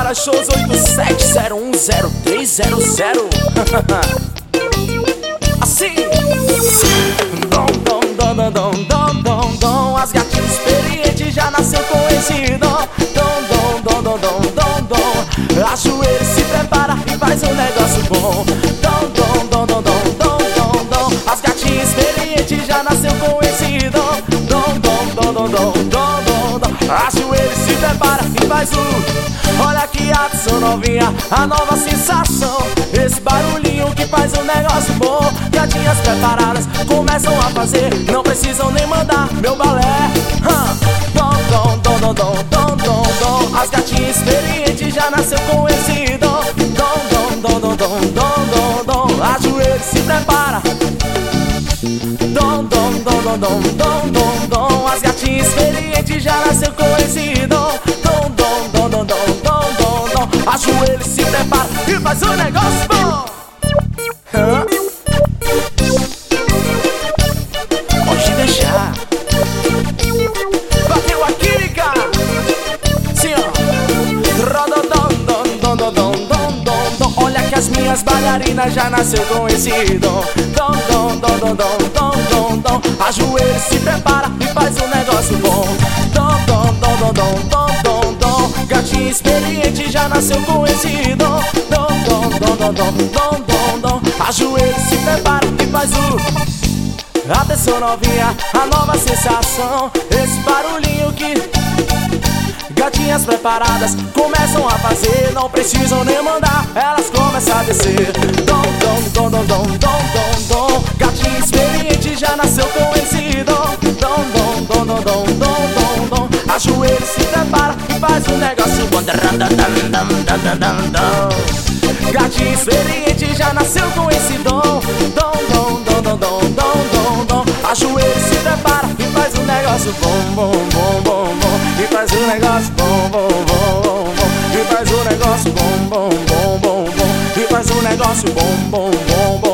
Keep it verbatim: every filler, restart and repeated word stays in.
para shows oito sete zero um zero três zero zero. Assim. Dom, dom, dom, dom, dom, dom, dom, dom. As gatinhas experientes já nasceu com esse dom. Dom, dom, dom, dom, dom, dom, dom. Ajoelha, se prepara e faz um negócio bom. Dom, dom, dom, dom, dom, dom, dom, dom. As gatinhas experientes já nasceu com esse dom. Dom, dom, dom, dom, dom, dom, dom, dom. Ajoelha, se prepara e faz o... Olha que ação novinha, a nova sensação. Esse barulhinho que faz um negócio bom. Gatinhas preparadas começam a fazer, não precisam nem mandar meu balé. Dom, dom, dom, dom, dom, dom, dom, dom. As gatinhas experientes já nasceu com esse dom. Dom, dom, dom, dom, dom, dom, dom, dom. Ajoelha, se prepara. Dom, dom, dom, dom, dom, dom, dom, dom. As gatinhas experientes já nasceu com esse dom. Dom, dom, dom, dom, dom, dom, dom, dom. Ajoelha, se prepara e faz um negócio bom. Hã? Pode deixar. Bateu a química. Sim, ó. Rododom, dom, dom, dom, dom, dom, dom, dom. Olha que as minhas bailarinas já nasceu com esse dom. Dom, dom, dom, dom, dom, dom, dom, dom. Ajoelha, se prepara e faz um negócio bom. Dom, dom, dom, dom, dom, dom, dom, dom. Gatinha experiente já nasceu com esse dom. Dom, dom, dom, dom, dom, dom, dom, dom. Ajoelha, se prepara e faz o... Atenção novinha, a nova sensação. Esse barulhinho que gatinhas preparadas começam a fazer, não precisam nem mandar, elas começam a descer. Dom, dom, dom, dom, dom, dom, dom, dom. Gatinha experiente já nasceu com esse dom. Dom, dom, dom, dom, dom, dom, dom, dom. Ajoelha, se prepara e faz um negócio bom. Gatinha experiente já nasceu com esse dom. Dom, dom, dom, dom, dom, dom, dom, dom. Ajoelha, se prepara e faz um negócio bom, bom, bom, bom, bom. E faz um negócio bom, bom, bom, bom, bom. E faz um negócio bom, bom, bom, bom, bom. E faz um negócio bom, bom, bom, bom.